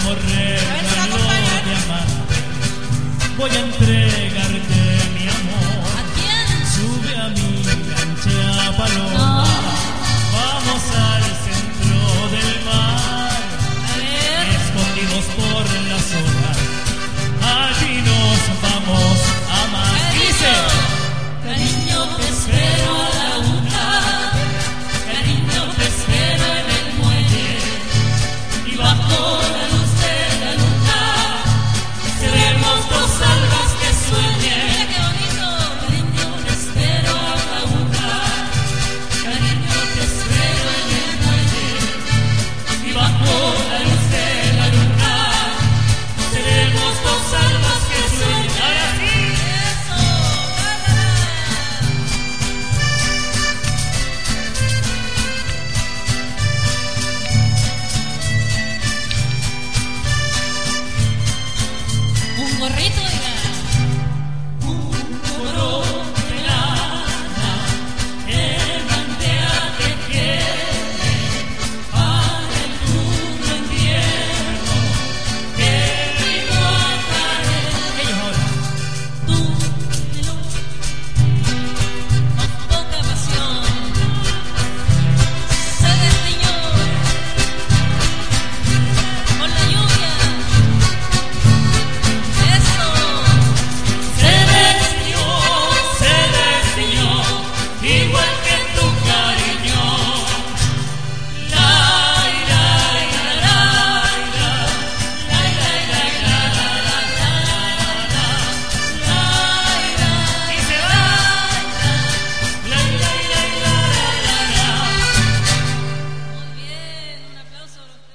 como regalo de amante, voy a entregarte mi amor. ¿A quién? Sube a mi lancha paloma, No. vamos al centro del mar, A ver. escondidos por las olas, allí nos vamos a amar. Dice, Cariño, te espero a la una. Cariño, te espero en el muelle. Y bajo la luz de la luna seremos dos almas que sueñen. Mira qué bonito. Cariño, te espero a la una. Cariño, te espero en el muelle. Y bajo la luz de la luna seremos dos almas que sueñen. ahora sí. Eso, bárbara. Un gorrito y